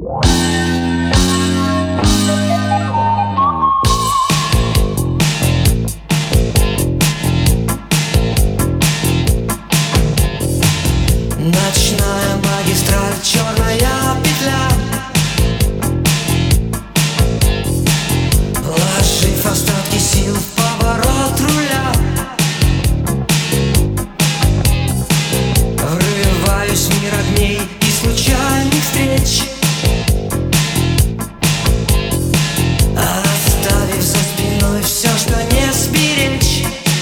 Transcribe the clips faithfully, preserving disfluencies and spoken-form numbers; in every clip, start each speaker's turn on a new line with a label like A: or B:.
A: Ночная магистраль, черная петля, вложив остатки сил в поворот руля, врываюсь в мир огней и случайных встреч, оставив за спиной все, что не сберечь.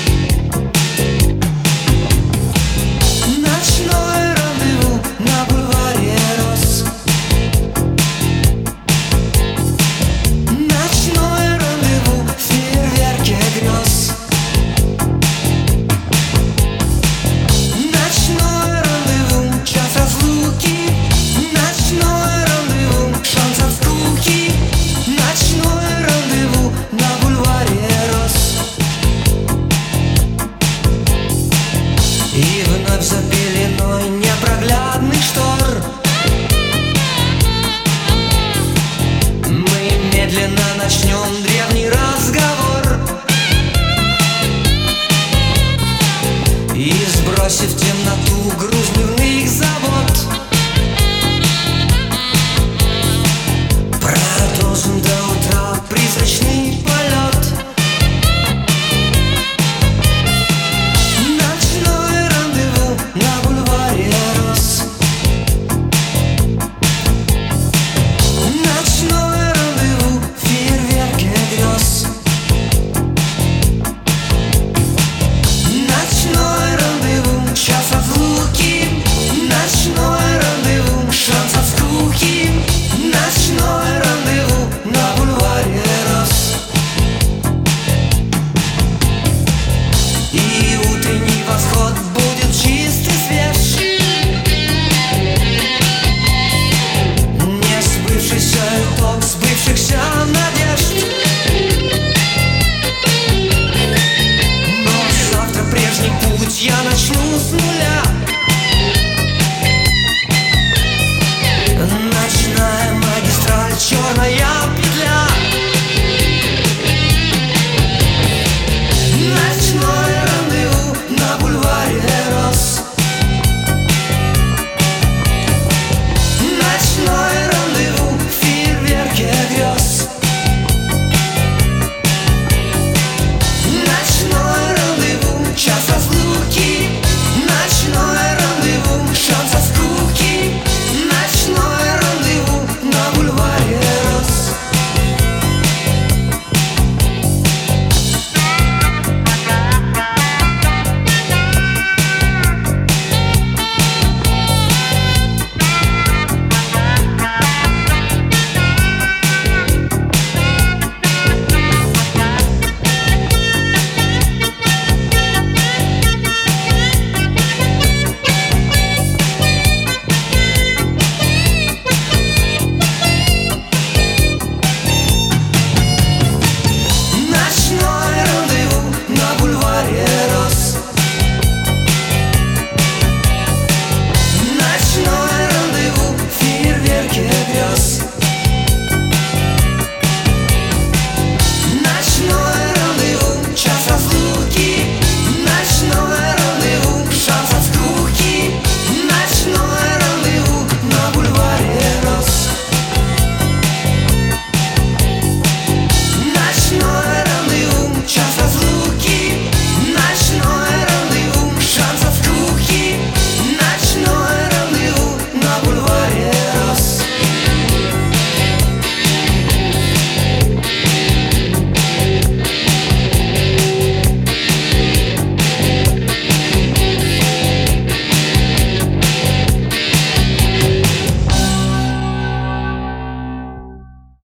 A: Ночное рандеву на бульваре роз, ночное рандеву в фейерверке грез, ночное рандеву час разлуки, ночное рандеву шанс от скуки, ночное рандеву на бульваре роз. И вновь за пеленой непроглядных штор мы медленно начнем